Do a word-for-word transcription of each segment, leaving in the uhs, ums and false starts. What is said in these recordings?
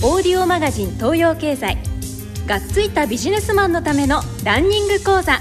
オーディオマガジン東洋経済がっついたビジネスマンのためのランニング講座。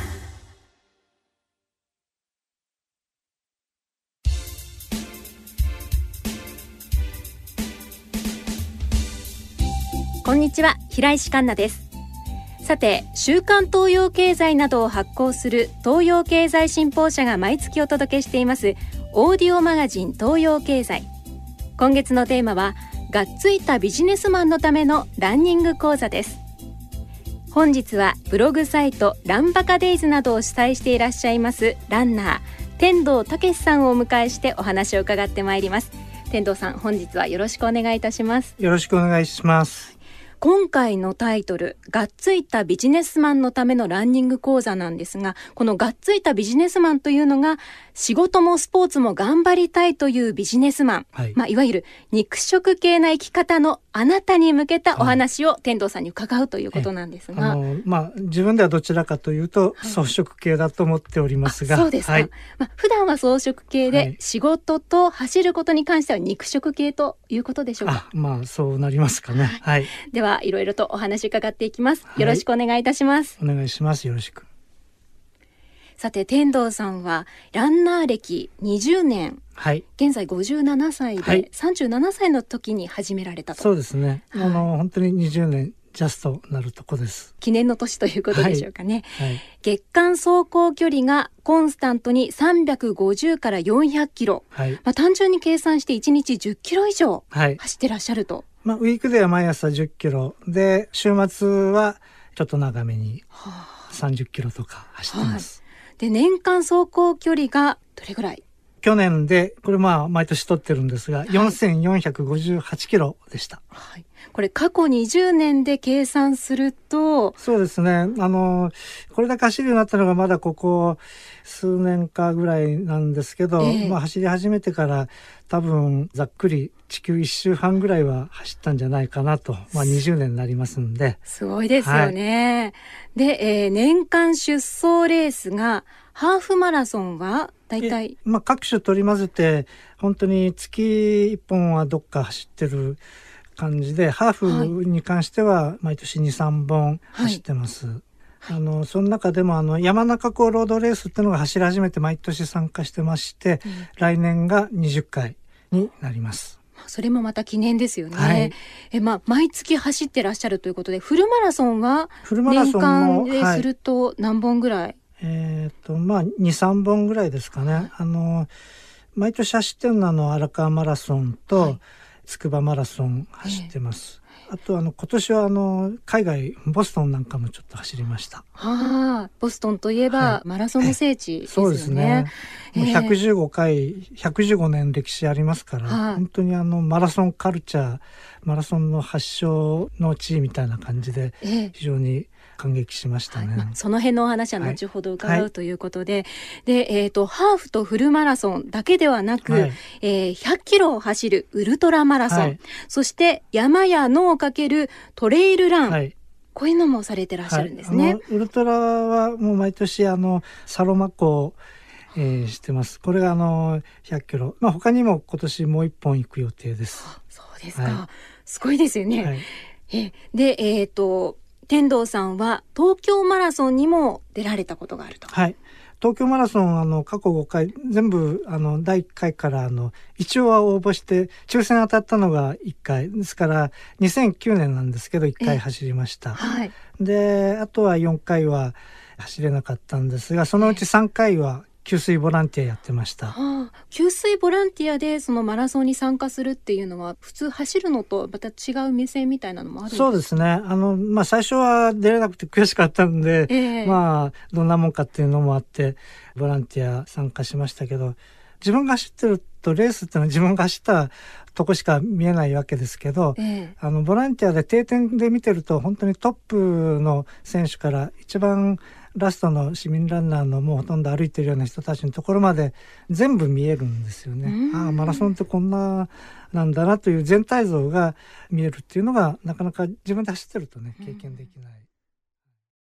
こんにちは、平石環奈です。さて、週刊東洋経済などを発行する東洋経済新報社が毎月お届けしていますオーディオマガジン東洋経済。今月のテーマはがっついたビジネスマンのためのランニング講座です。本日はブログサイトランバカデイズなどを主催していらっしゃいますランナー天童武さんをお迎えしてお話を伺ってまいります。天童さん、本日はよろしくお願いいたします。 よろしくお願いします。 今回のタイトル、がっついたビジネスマンのためのランニング講座なんですが、このがっついたビジネスマンというのが仕事もスポーツも頑張りたいというビジネスマン、はい、まあ、いわゆる肉食系な生き方のあなたに向けたお話を天童さんに伺うということなんですが、 あの、まあ、自分ではどちらかというと草食系だと思っておりますが、 はい、そうですか、はい、まあ、普段は草食系で、はい、仕事と走ることに関しては肉食系ということでしょうか。 あ、まあそうなりますかね、はい、 ではいろいろとお話伺っていきます。よろしくお願いいたします。 はい、お願いします。よろしく。 さて、天童さんはランナー歴にじゅうねん、はい、現在ごじゅうななさいで、はい、さんじゅうななさいの時に始められたと。 そうですね、はい、あの本当ににじゅうねんジャストなるとこです。 記念の年ということでしょうかね、 はいはい、 月間走行距離がコンスタントにさんびゃくごじゅうからよんひゃくキロ、はい、まあ、単純に計算していちにちじゅっキロ以上走ってらっしゃると、はい、 まあ、ウィークでは毎朝じゅっキロで、週末はちょっと長めにさんじゅっキロとか走ってます、 はい、で年間走行距離がどれぐらい？ 去年でこれまあ毎年取ってるんですが、はい、よんせんよんひゃくごじゅうはちキロでした、 はい、これ過去にじゅうねんで計算すると、 そうですね、あのこれだけ走るようになったのがまだここ数年かぐらいなんですけど、えーまあ、走り始めてから多分ざっくり地球いっしゅうはんぐらいは走ったんじゃないかなと、まあ、にじゅうねんになりますんで、 すごいですよね、はい、で、えー、年間出走レースがハーフマラソンはだいたい、 まあ、各種取り混ぜて本当に月いっぽんはどっか走ってる感じで、ハーフに関しては毎年 にさんぼん走ってます、はい、あのその中でもあの山中湖ロードレースっていうのが走り始めて毎年参加してまして、うん、来年がにじゅっかいになります。 それもまた記念ですよね、 はい、え、 まあ、毎月走ってらっしゃるということで、フルマラソンは年間ですると何本ぐらい？はい、 えーとまあ、にさんぼんぐらいですかね、はい、あの毎年走ってるのはあの荒川マラソンと、はい、筑波マラソン走ってます、えー、あとあの今年はあの海外ボストンなんかもちょっと走りました。 はあ、ボストンといえば、はい、マラソンの聖地ですよね。 そうですね、もうひゃくじゅうごかい、ひゃくじゅうごねん歴史ありますから、はあ、本当にあのマラソンカルチャー、マラソンの発祥の地みたいな感じで、非常に感激しましたね、 はい、まあ、その辺のお話は後ほど伺う、はい、ということで、で、えーと、ハーフとフルマラソンだけではなく、はい、えー、ひゃっキロを走るウルトラマラソン、はい、そして山や野をかけるトレイルラン、はい、こういうのもされてらっしゃるんですね、はい、あのウルトラはもう毎年あのサロマ湖えー、してます。これがあのひゃっキロ、まあ、他にも今年もう一本行く予定です。 あ、そうですか、はい、すごいですよね、はい、えで、えーと天童さんは東京マラソンにも出られたことがあると。 はい、東京マラソンあの過去ごかい全部あのだいいっかいからあの一応は応募して抽選当たったのがいっかいですから、にせんきゅうねんなんですけどいっかい走りました、はい、であとはよんかいは走れなかったんですが、そのうちさんかいは給水ボランティアやってました、 はあ、給水ボランティアでそのマラソンに参加するっていうのは普通走るのとまた違う目線みたいなのもあるんですか？ そうですね、あの、まあ、最初は出れなくて悔しかったんで、えー、まあどんなもんかっていうのもあってボランティア参加しましたけど、自分が走ってるとレースっていうのは自分が走ったとこしか見えないわけですけど、えー、あのボランティアで定点で見てると本当にトップの選手から一番ラストの市民ランナーのもうほとんど歩いてるような人たちのところまで全部見えるんですよね。ああ、マラソンってこんななんだなという全体像が見えるっていうのがなかなか自分で走ってるとね経験できない。